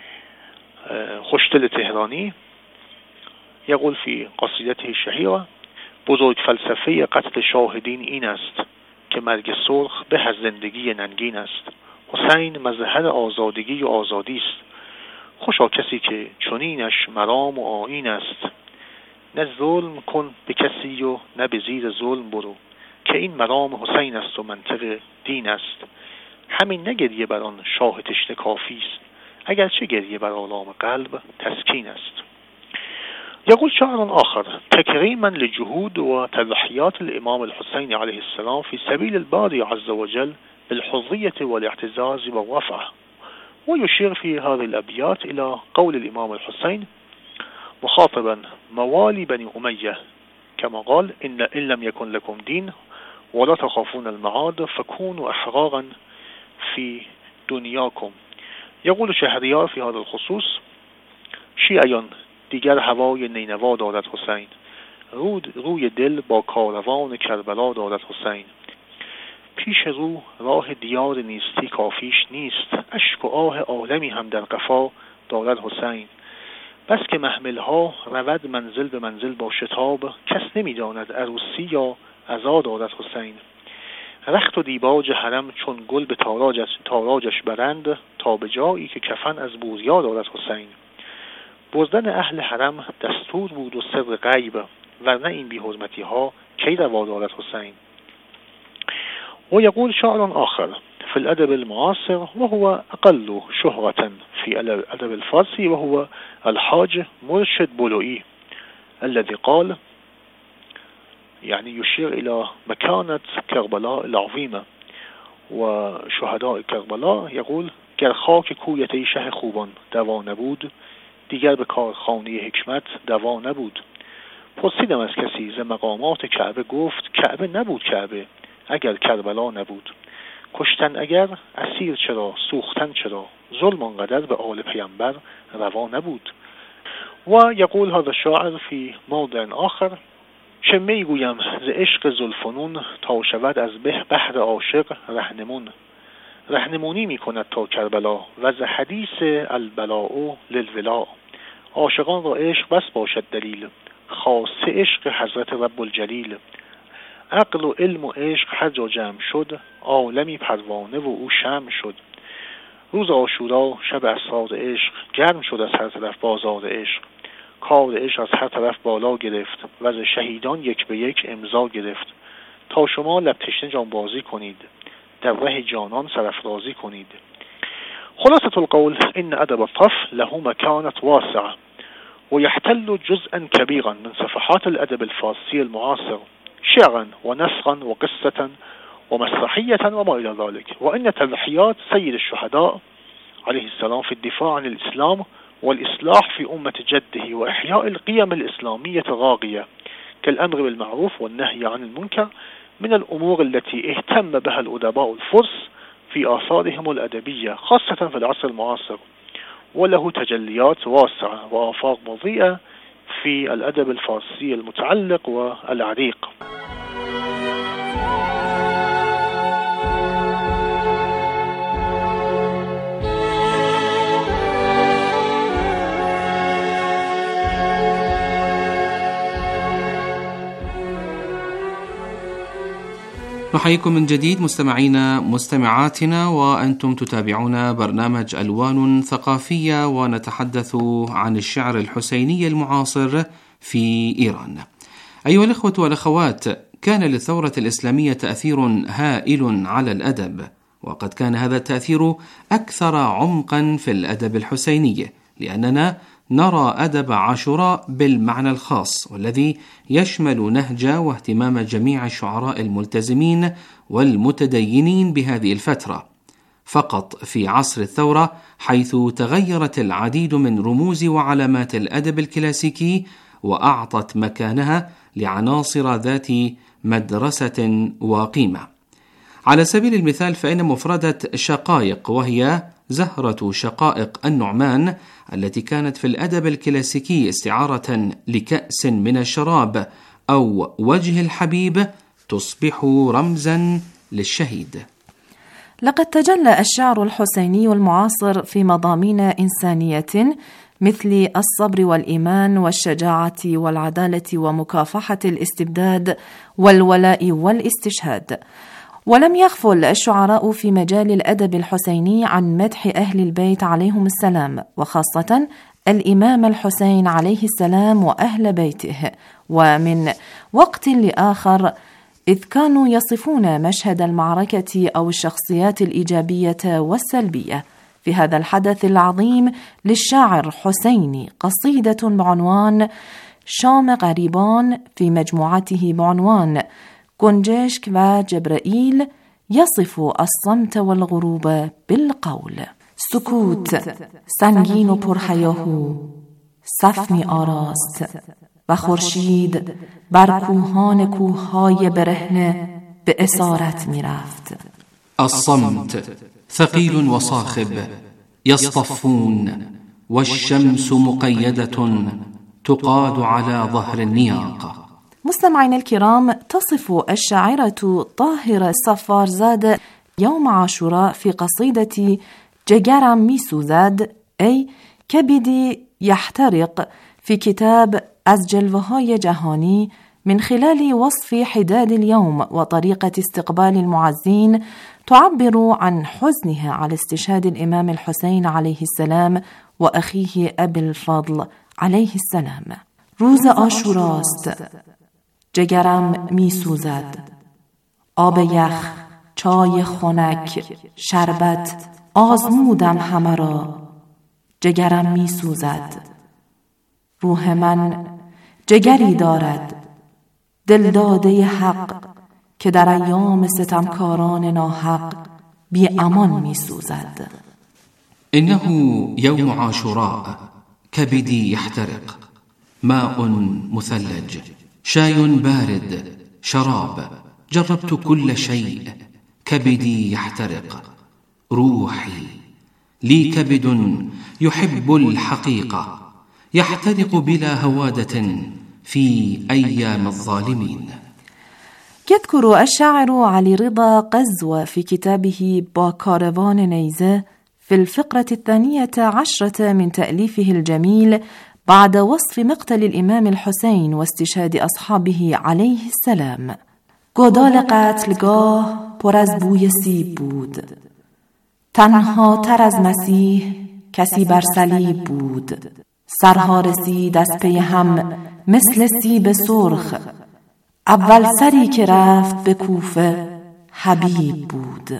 S20: خوشدل تهرانی، يقول في قصيدته الشهيرة: بزرگ فلسفه قتل شاهدین این است که مرگ سرخ به از زندگی ننگین است. حسین مظهر آزادگی و آزادی است. خوشا کسی که چنینش مرام و آیین است. نه ظلم کن به کسی و نه به زیر ظلم برو، که این مرام حسین است و منطق دین است. همین نگریه بر آن شاه تشنه کافی است، اگرچه گریه بر آلام قلب تسکین است. يقول شاعر آخر: تكريما لجهود وتضحيات الإمام الحسين عليه السلام في سبيل الباري عز وجل بالحظية والاعتزاز والرفعة. ويشير في هذه الأبيات إلى قول الإمام الحسين مخاطبا موالي بني أمية كما قال: إن لم يكن لكم دين ولا تخافون المعاد فكونوا أحرارا في دنياكم. يقول شهریار في هذا الخصوص: شیعیان دیگر هوای نینوا دارد حسین، روی دل با کاروان کربلا دارد حسین. پیش رو راه دیار نیستی کافیش نیست، اشک و آه عالمی هم در قفا دارد حسین. بس که محملها رود منزل به منزل با شتاب، کس نمیداند عروسی یا عزا دارد حسین. رخت و دیباج حرم چون گل به تاراجش برند، تا به جایی که کفن از بوریا دارد حسین. بزدن اهل حرم دستور بود و سر غیب، ورنه این بی حرمتی ها کی روا دارد حسین. ويقول شاعر آخر في الأدب المعاصر وهو أقل شهرة في الأدب الفارسي، وهو الحاج مرشد بلوئی الذي قال، يعني يشير إلى مكانة كربلاء العظيمة وشهداء كربلاء. يقول: گر خاک کویت شه خوبان دوا نبود، دیگر به کارخانه حکمت دوا نبود. پرسیدم از کسی ز مقامات کعبه، گفت کعبه نبود کعبه اگر کربلا نبود. کشتن اگر اسیر چرا، سوختن چرا، ظلم آنقدر به آل پیامبر روا نبود. و یقول هذا الشاعر في موضع آخر: چه میگویم ز عشق ذوالفنون، تا شود از بحر عاشق رهنمون. رهنمونی میکند تا کربلا، و ز حدیث البلاء للولا. عاشقان را عشق بس باشد دلیل، خاصه عشق حضرت رب الجلیل. عقل و علم و عشق هر جا جمع شد، عالمی پروانه و او شمع شد. روز عاشورا شب اسرار عشق، گرم شد از هر طرف بازار عشق. کار عشق از هر طرف بالا گرفت، و از شهیدان یک به یک امضا گرفت. تا شما لب تشنه جانبازی کنید، در ره جانان سرافرازی کنید. خلاصة القول إن أدب الطرف له مكانة واسعة ويحتل جزءا كبيرا من صفحات الأدب الفارسي المعاصر، شعرا ونثرا وقصة ومسرحية وما إلى ذلك. وإن تضحيات سيد الشهداء عليه السلام في الدفاع عن الإسلام والإصلاح في أمة جده وإحياء القيم الإسلامية الراقية كالأمر بالمعروف والنهي عن المنكر من الأمور التي اهتم بها الأدباء الفرس في آثارهم الأدبية خاصة في العصر المعاصر، وله تجليات واسعة وآفاق مضيئة في الأدب الفارسي المتعلق والعريق.
S16: نحييكم من جديد مستمعينا مستمعاتنا، وأنتم تتابعون برنامج ألوان ثقافية، ونتحدث عن الشعر الحسيني المعاصر في إيران. أيها الإخوة والأخوات، كان للثورة الإسلامية تأثير هائل على الأدب، وقد كان هذا التأثير أكثر عمقا في الأدب الحسيني، لأننا نرى أدب عاشوراء بالمعنى الخاص، والذي يشمل نهج واهتمام جميع الشعراء الملتزمين والمتدينين بهذه الفترة، فقط في عصر الثورة، حيث تغيرت العديد من رموز وعلامات الأدب الكلاسيكي وأعطت مكانها لعناصر ذات مدرسة وقيمة. على سبيل المثال، فإن مفردة شقائق، وهي زهرة شقائق النعمان، التي كانت في الأدب الكلاسيكي استعارة لكأس من الشراب أو وجه الحبيب، تصبح رمزا للشهيد.
S17: لقد تجلى الشعر الحسيني المعاصر في مضامين إنسانية مثل الصبر والإيمان والشجاعة والعدالة ومكافحة الاستبداد والولاء والاستشهاد. ولم يغفل الشعراء في مجال الأدب الحسيني عن مدح أهل البيت عليهم السلام، وخاصة الإمام الحسين عليه السلام وأهل بيته، ومن وقت لآخر، إذ كانوا يصفون مشهد المعركة أو الشخصيات الإيجابية والسلبية. في هذا الحدث العظيم للشاعر حسيني قصيدة بعنوان شام غريبان، في مجموعته بعنوان گنجشک و جبرائیل يصف الصمت والغروب بالقول. سکوت سنگین و پرهیاهو صف می آراست و خورشید بر کوهان کوههای برهنه به اسارت می رفت.
S16: الصمت ثقيل وصاخب يصطفون والشمس مقيدة تقاد على ظهر النياق.
S17: مستمعينا الكرام، تصف الشاعرة طاهرة صفارزاد يوم عاشوراء في قصيدة جگرم میسوزد، أي كبدي يحترق، في كتاب از جلوه‌های جهانی، من خلال وصف حداد اليوم وطريقة استقبال المعزين، تعبر عن حزنها على استشهاد الإمام الحسين عليه السلام وأخيه أبي الفضل عليه السلام. روز عاشوراست، جگرم می سوزد، آب یخ، چای خنک، شربت، آزمودم همه را، جگرم می سوزد. روح من جگری دارد، دلداده حق، که در ایام ستمکاران ناحق بی امان می سوزد.
S16: إنه يوم عاشوراء كبدي يحترق، ماء مثلج، شاي بارد، شراب، جربت كل شيء، كبدي يحترق. روحي لي كبد يحب الحقيقة، يحترق بلا هوادة في أيام الظالمين.
S17: يذكر الشاعر علي رضا قزوة في كتابه با کاروان نیزه في الفقرة 12 من تأليفه الجميل، بعد وصف مقتل الإمام الحسين واستشهاد أصحابه عليه السلام: گودال قتلگاه پر از بوی سیب بود، تنها تر از مسیح کسی بر صلیب بود، سرها رسید از پی هم مثل سیب سرخ، اول سری که رفت به کوفه حبیب بود.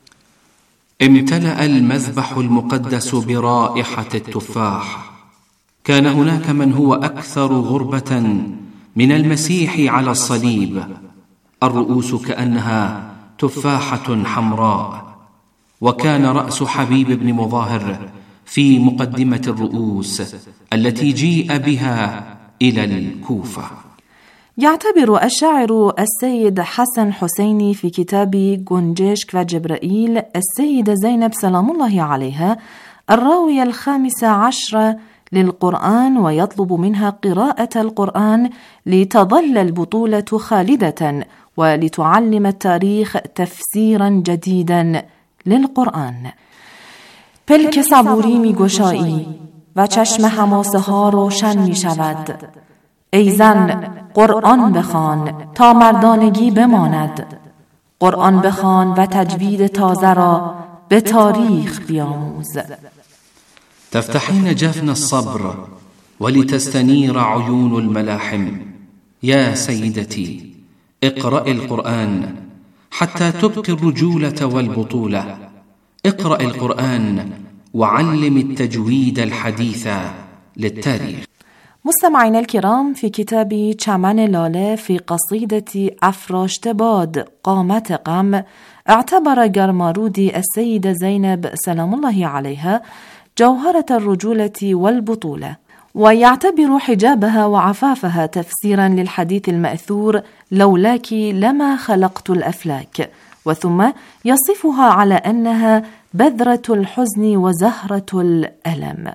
S16: امتلأ المذبح المقدس برائحة التفاح. كان هناك من هو أكثر غربة من المسيح على الصليب، الرؤوس كأنها تفاحة حمراء، وكان رأس حبيب بن مظاهر في مقدمة الرؤوس التي جيء بها إلى الكوفة.
S17: يعتبر الشاعر السيد حسن حسيني في كتاب گنجشک و جبرائيل السيدة زينب سلام الله عليها الراوية 15 للقرآن، ويطلب منها قراءة القرآن لتظل البطولة خالدة ولتعلم التاريخ تفسيرا جديدا للقرآن. پلک صبوری می گشایی و چشم حماسه ها روشن می شود. ای زن قرآن بخوان تا مردانگی بماند. قرآن بخوان و تجوید تازه را به تاریخ بیاموز.
S16: تفتحين جفن الصبر ولتستنير عيون الملاحم. يا سيدتي اقرأي القرآن حتى تبقي الرجولة والبطولة. اقرأ القرآن وعلم التجويد الحديث للتاريخ.
S17: مستمعين الكرام، في كتاب چمن لاله في قصيدة افراشته باد قامت غم اعتبر گرمارودي السيدة زينب سلام الله عليها جوهرة الرجولة والبطولة، ويعتبر حجابها وعفافها تفسيرا للحديث المأثور لولاك لما خلقت الأفلاك، وثم يصفها على أنها بذرة الحزن وزهرة الألم.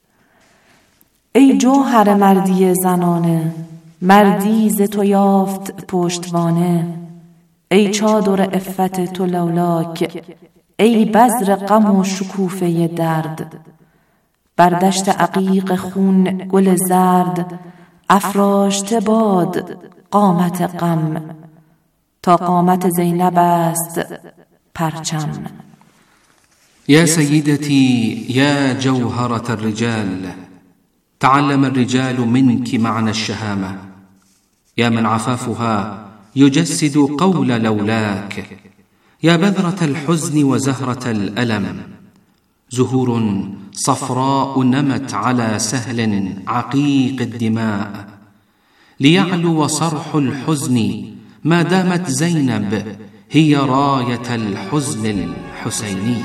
S17: ای جوهر مردی زنانه، مردی ز تو یافت پشتوانه. ای چادر عفت تو لولاک، ای بذر غم و شکوفه درد. بردشت عقیق خون گل زرد، افراشته باد قامت غم. تا قامت زینب است پرچم.
S16: يا سيدتي يا جوهرة الرجال، تعلم الرجال منك معنى الشهامة. يا من عفافها يجسد قول لولاك. يا بذرة الحزن وزهرة الألم. زهور صفراء نمت على سهل عقيق الدماء. ليعلو صرح الحزن ما دامت زينب هي راية الحزن الحسيني.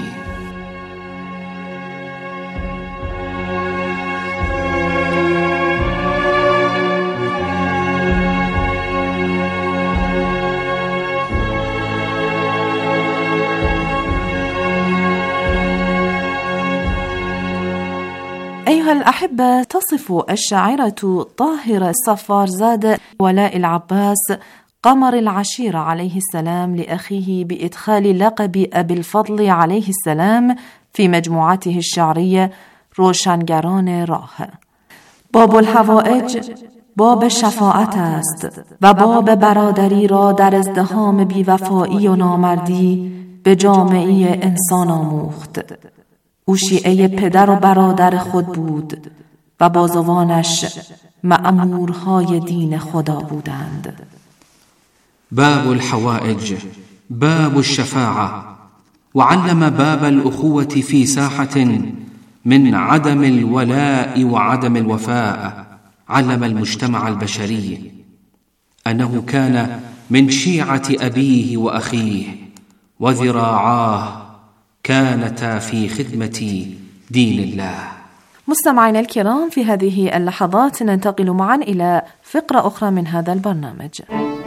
S17: أيها الأحبة، تصف الشاعرة طاهرة صفارزاد ولاء العباس قمر العشيرة عليه السلام لأخيه بإدخال لقب أبي الفضل عليه السلام في مجموعته الشعرية روشنگران راه. باب الحوائج باب شفاعت است و باب برادری را در ازدحام بیوفایی و نامردی به جامعه انسان آموخت. او شیعه پدر و برادر خود بود و بازوانش مأمورهای دین خدا بودند.
S16: باب الحوائج باب الشفاعة، وعلم باب الأخوة في ساحة من عدم الولاء وعدم الوفاء. علم المجتمع البشري أنه كان من شيعة أبيه وأخيه، وذراعاه كانتا في خدمة دين الله.
S17: مستمعينا الكرام، في هذه اللحظات ننتقل معا إلى فقرة أخرى من هذا البرنامج.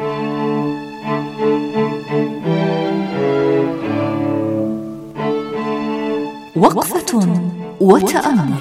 S14: وقفة وتأمل.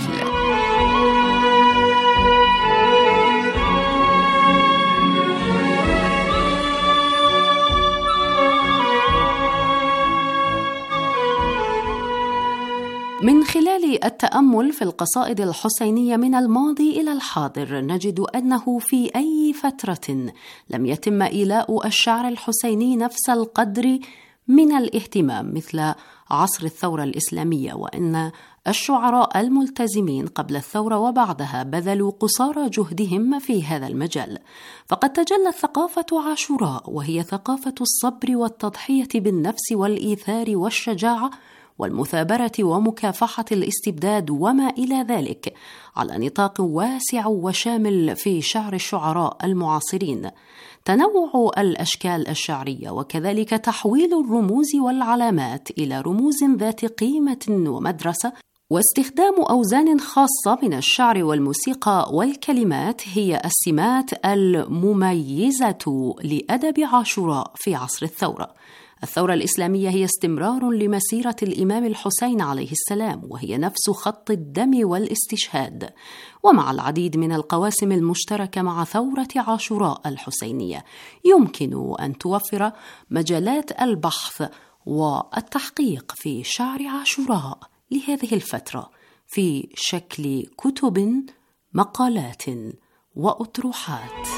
S18: من خلال التأمل في القصائد الحسينية من الماضي إلى الحاضر نجد أنه في أي فترة لم يتم إيلاء الشعر الحسيني نفس القدر من الاهتمام مثل عصر الثورة الإسلامية، وأن الشعراء الملتزمين قبل الثورة وبعدها بذلوا قصارى جهدهم في هذا المجال، فقد تجلت ثقافة عاشوراء وهي ثقافة الصبر والتضحية بالنفس والإيثار والشجاعة والمثابرة ومكافحة الاستبداد وما إلى ذلك على نطاق واسع وشامل في شعر الشعراء المعاصرين. تنوع الأشكال الشعرية وكذلك تحويل الرموز والعلامات إلى رموز ذات قيمة ومدرسة واستخدام أوزان خاصة من الشعر والموسيقى والكلمات هي السمات المميزة لأدب عاشوراء في عصر الثورة. الثورة الإسلامية هي استمرار لمسيرة الإمام الحسين عليه السلام، وهي نفس خط الدم والاستشهاد، ومع العديد من القواسم المشتركة مع ثورة عاشوراء الحسينية يمكن أن توفر مجالات البحث والتحقيق في شعر عاشوراء لهذه الفترة في شكل كتب، مقالات وأطروحات.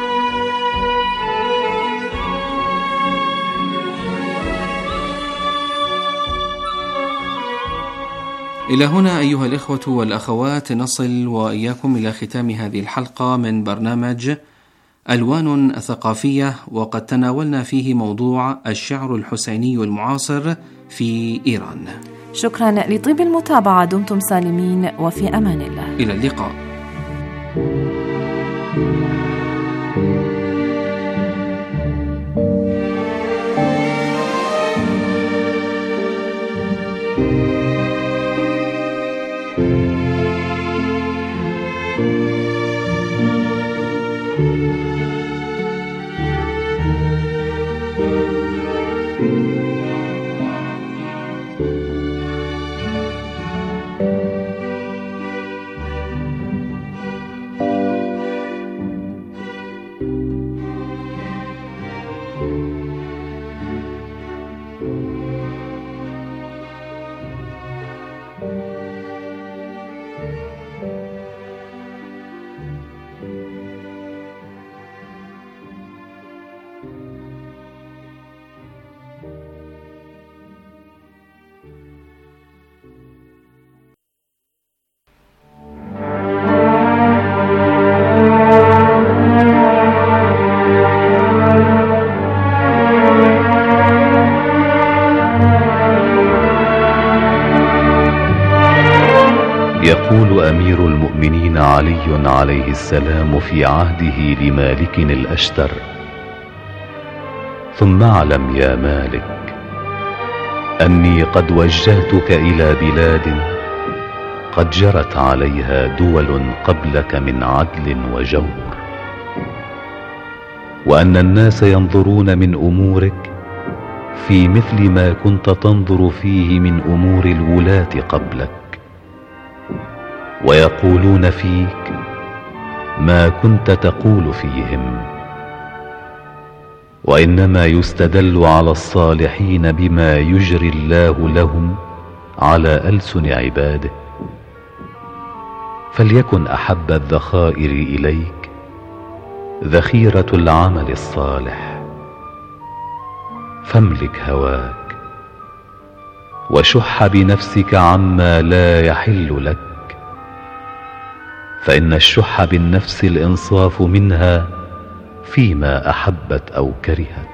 S16: إلى هنا أيها الإخوة والأخوات نصل وإياكم إلى ختام هذه الحلقة من برنامج ألوان ثقافية، وقد تناولنا فيه موضوع الشعر الحسيني المعاصر في إيران.
S17: شكرا لطيب المتابعة، دمتم سالمين وفي أمان الله.
S16: إلى اللقاء.
S21: يقول أمير المؤمنين علي عليه السلام في عهده لمالك الأشتر: ثم اعلم يا مالك أني قد وجهتك إلى بلاد قد جرت عليها دول قبلك من عدل وجور، وأن الناس ينظرون من أمورك في مثل ما كنت تنظر فيه من أمور الولاة قبلك، ويقولون فيك ما كنت تقول فيهم، وإنما يستدل على الصالحين بما يجري الله لهم على ألسن عباده. فليكن أحب الذخائر إليك ذخيرة العمل الصالح، فاملك هواك وشح بنفسك عما لا يحل لك، فإن الشح بالنفس الإنصاف منها فيما أحبت أو كرهت.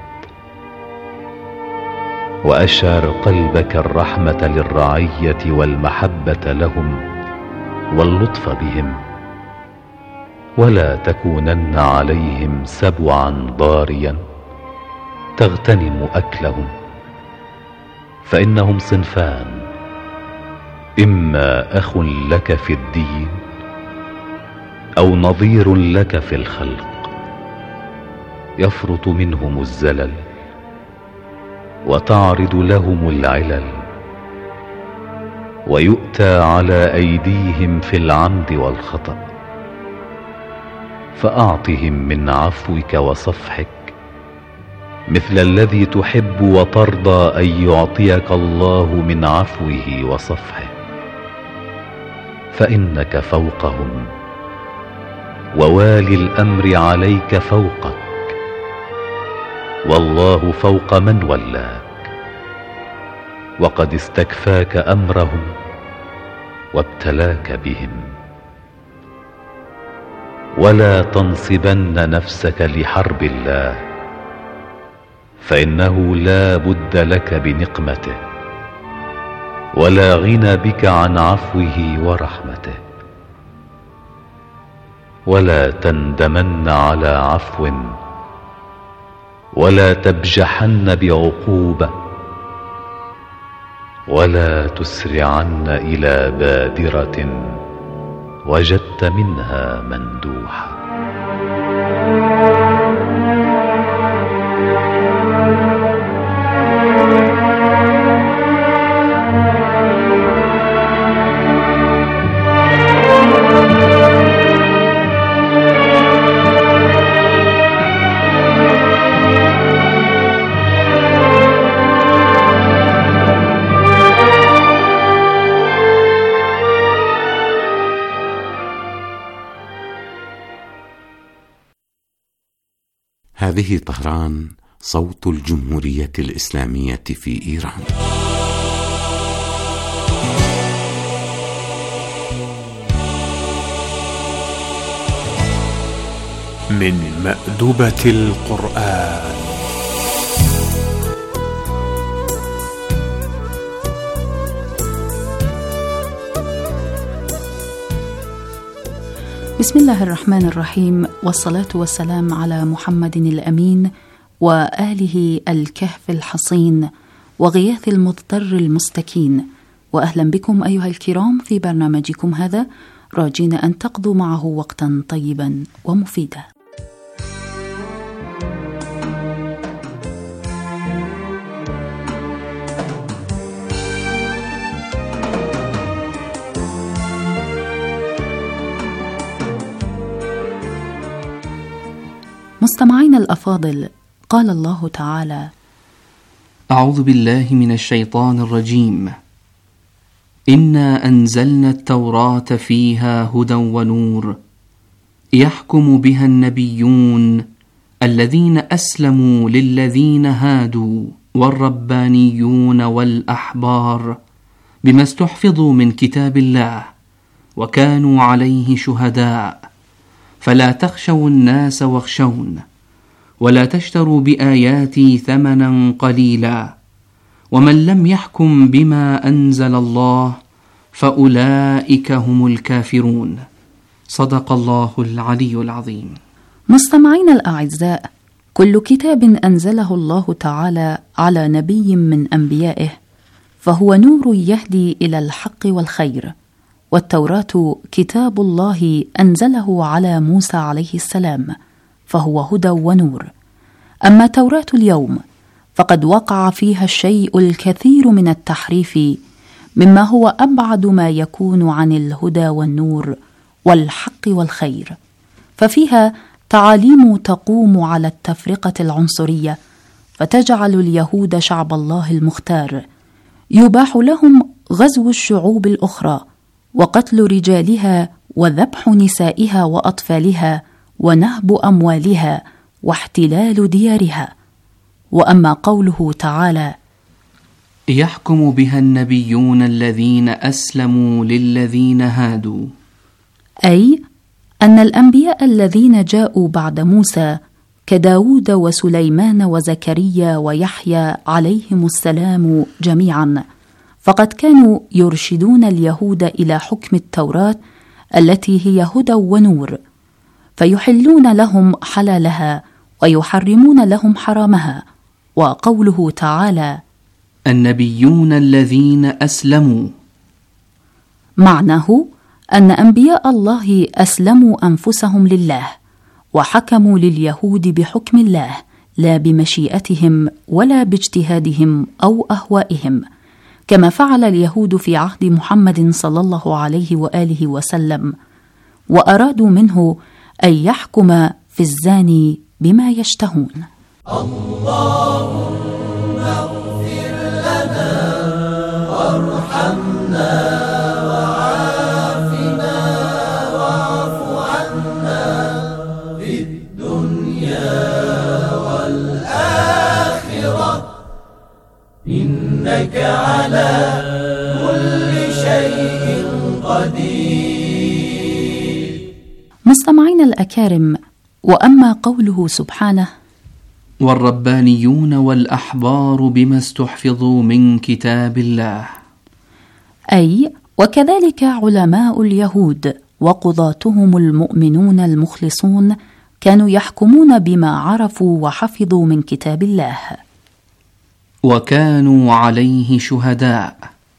S21: وأشعر قلبك الرحمة للرعية والمحبة لهم واللطف بهم، ولا تكونن عليهم سبعا ضاريا تغتنم أكلهم، فإنهم صنفان: إما أخ لك في الدين أو نظير لك في الخلق، يفرط منهم الزلل وتعرض لهم العلل، ويؤتى على أيديهم في العمد والخطأ، فأعطهم من عفوك وصفحك مثل الذي تحب وترضى أن يعطيك الله من عفوه وصفحه، فإنك فوقهم، ووالي الأمر عليك فوقك، والله فوق من ولاك، وقد استكفاك أمرهم وابتلاك بهم. ولا تنصبن نفسك لحرب الله، فإنه لا بد لك بنقمته، ولا غنى بك عن عفوه ورحمته. ولا تندمن على عفو، ولا تبجحن بعقوبة، ولا تسرعن إلى بادرة وجدت منها مندوحة.
S3: هذه طهران، صوت الجمهورية الإسلامية في إيران.
S22: من مأدبة القرآن.
S23: بسم الله الرحمن الرحيم، والصلاة والسلام على محمد الأمين وآله الكهف الحصين وغياث المضطر المستكين. وأهلا بكم أيها الكرام في برنامجكم هذا، راجين أن تقضوا معه وقتا طيبا ومفيدا. مستمعين الأفاضل، قال الله تعالى:
S16: أعوذ بالله من الشيطان الرجيم. إنا أنزلنا التوراة فيها هدى ونور يحكم بها النبيون الذين أسلموا للذين هادوا والربانيون والأحبار بما استحفظوا من كتاب الله وكانوا عليه شهداء، فلا تخشوا الناس واخشون، ولا تشتروا بآياتي ثمنا قليلا، ومن لم يحكم بما أنزل الله فأولئك هم الكافرون. صدق الله العلي العظيم.
S23: مستمعين الأعزاء، كل كتاب أنزله الله تعالى على نبي من أنبيائه فهو نور يهدي إلى الحق والخير، والتوراة كتاب الله أنزله على موسى عليه السلام فهو هدى ونور. أما توراة اليوم فقد وقع فيها الشيء الكثير من التحريف، مما هو أبعد ما يكون عن الهدى والنور والحق والخير، ففيها تعاليم تقوم على التفرقة العنصرية، فتجعل اليهود شعب الله المختار يباح لهم غزو الشعوب الأخرى وقتل رجالها وذبح نسائها وأطفالها ونهب أموالها واحتلال ديارها. وأما قوله تعالى:
S16: يحكم بها النبيون الذين أسلموا للذين هادوا،
S23: أي أن الأنبياء الذين جاءوا بعد موسى كداود وسليمان وزكريا ويحيى عليهم السلام جميعا، فقد كانوا يرشدون اليهود إلى حكم التوراة التي هي هدى ونور، فيحلون لهم حلالها ويحرمون لهم حرامها. وقوله تعالى:
S16: النبيون الذين أسلموا،
S23: معناه أن أنبياء الله أسلموا أنفسهم لله وحكموا لليهود بحكم الله، لا بمشيئتهم ولا باجتهادهم أو أهوائهم، كما فعل اليهود في عهد محمد صلى الله عليه وآله وسلم، وأرادوا منه أن يحكم في الزاني بما يشتهون.
S24: اللهم اغفر لنا وارحمنا وعافنا واعف عنا في الدنيا والآخرة، إنك على كل شيء
S23: مستمعينا الأكارم، وأما قوله سبحانه:
S16: والربانيون والأحبار بما استحفظوا من كتاب الله،
S23: أي وكذلك علماء اليهود وقضاتهم المؤمنون المخلصون كانوا يحكمون بما عرفوا وحفظوا من كتاب الله،
S16: وكانوا عليه شهداء.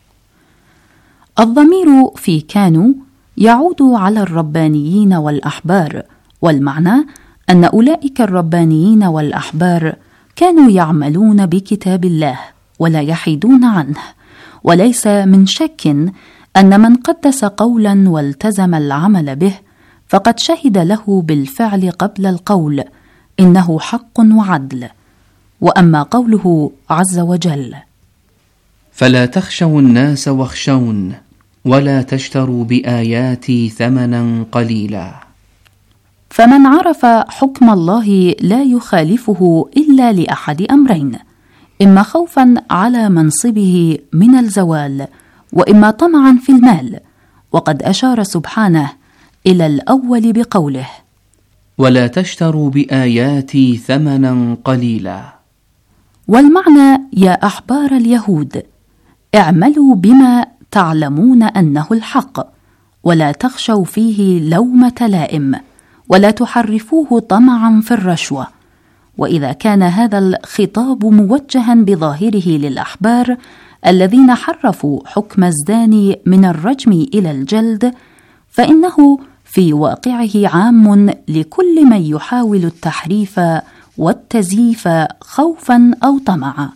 S23: الضمير في كانوا يعود على الربانيين والأحبار، والمعنى أن أولئك الربانيين والأحبار كانوا يعملون بكتاب الله ولا يحيدون عنه، وليس من شك أن من قدس قولا والتزم العمل به فقد شهد له بالفعل قبل القول إنه حق وعدل. وأما قوله عز وجل:
S16: فلا تخشوا الناس واخشون ولا تشتروا بآياتي ثمنا قليلا،
S23: فمن عرف حكم الله لا يخالفه إلا لأحد أمرين: إما خوفا على منصبه من الزوال، وإما طمعا في المال. وقد أشار سبحانه إلى الأول بقوله:
S16: ولا تشتروا بآياتي ثمنا قليلا.
S23: والمعنى: يا أحبار اليهود، اعملوا بما تعلمون أنه الحق، ولا تخشوا فيه لومة لائم، ولا تحرفوه طمعا في الرشوة. وإذا كان هذا الخطاب موجها بظاهره للأحبار الذين حرفوا حكم الزاني من الرجم إلى الجلد، فإنه في واقعه عام لكل من يحاول التحريف والتزييف خوفا أو طمعا.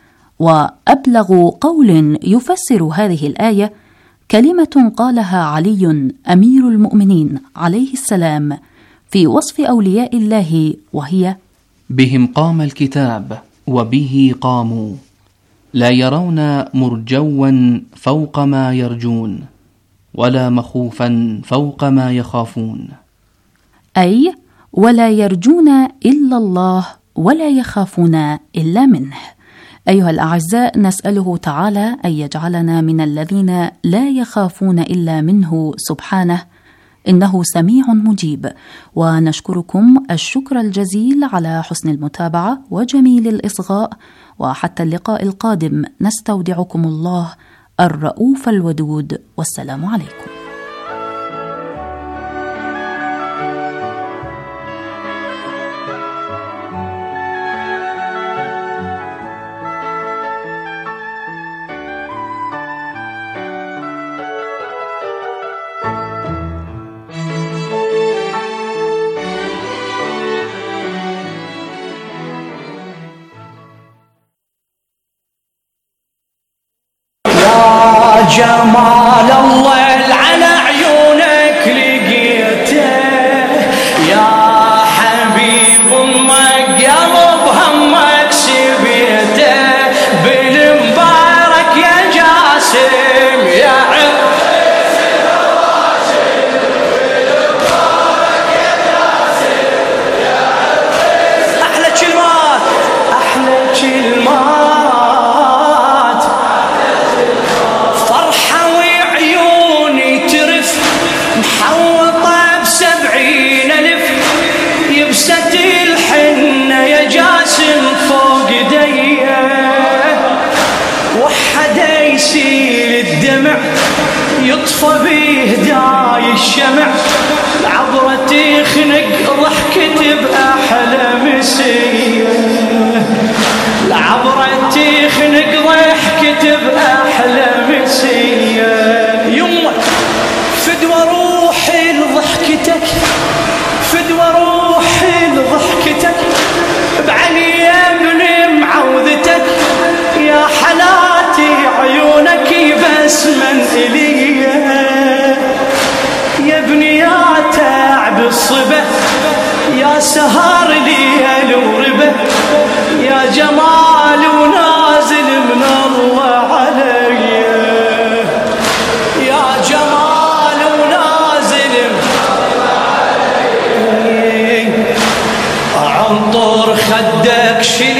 S23: وأبلغ قول يفسر هذه الآية كلمة قالها علي أمير المؤمنين عليه السلام في وصف أولياء الله، وهي:
S16: بهم قام الكتاب وبه قاموا، لا يرون مرجوا فوق ما يرجون، ولا مخوفا فوق ما يخافون.
S23: أي ولا يرجون إلا الله ولا يخافون إلا منه. أيها الأعزاء، نسأله تعالى أن يجعلنا من الذين لا يخافون إلا منه سبحانه، إنه سميع مجيب. ونشكركم الشكر الجزيل على حسن المتابعة وجميل الإصغاء، وحتى اللقاء القادم نستودعكم الله الرؤوف الودود، والسلام عليكم.
S24: جمال الله على عيونك لقيته، يا حبيب امك قلب همك سبيته، بالمبارك يا جاسم يا عرس الراشد، بالمبارك يا جاسم يا عرس. احلى كلمات احلى كلمات، يطفى بهداي الشمع، العبرة تخنق ضحكة بأحلى مسية، العبرة تخنق ضحكة بأحلى مسية. يمك فدوى روحي لضحكتك، فدوى روحي لضحكتك، بعلي من معوذتك، يا حلاتي عيونك بس من إلي، يا ابني يا تعب الصبا، يا سهر ليل وربا، يا جمال ونازل من الله علي، يا جمال ونازل من الله علي. عنطر خدك شل